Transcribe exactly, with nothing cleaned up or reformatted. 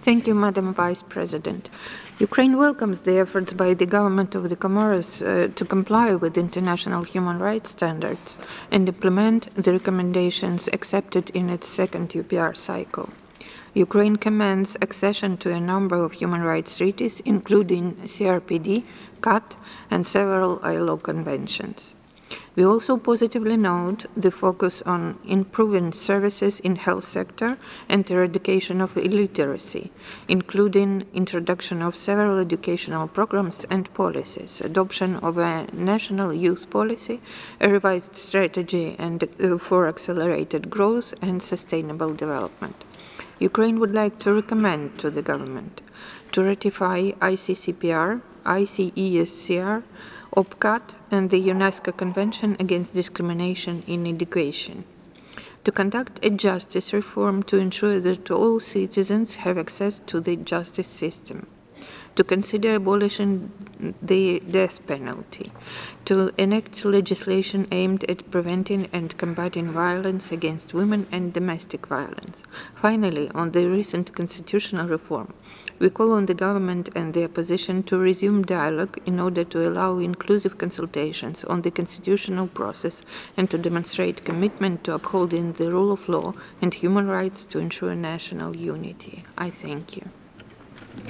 Thank you, Madam Vice President. Ukraine welcomes the efforts by the government of the Comoros uh, to comply with international human rights standards and implement the recommendations accepted in its second U P R cycle. Ukraine commends accession to a number of human rights treaties, including C R P D, C A T, and several I L O conventions. We also positively note the focus on improving services in health sector and eradication of illiteracy, including introduction of several educational programs and policies, adoption of a national youth policy, a revised strategy and, uh, for accelerated growth and sustainable development. Ukraine would like to recommend to the government to ratify I C C P R, I C E S C R, O P C A T, and the UNESCO Convention Against Discrimination in Education, to conduct a justice reform to ensure that all citizens have access to the justice system, to consider abolishing the death penalty, to enact legislation aimed at preventing and combating violence against women and domestic violence. Finally, on the recent constitutional reform, we call on the government and the opposition to resume dialogue in order to allow inclusive consultations on the constitutional process and to demonstrate commitment to upholding the rule of law and human rights to ensure national unity. I thank you.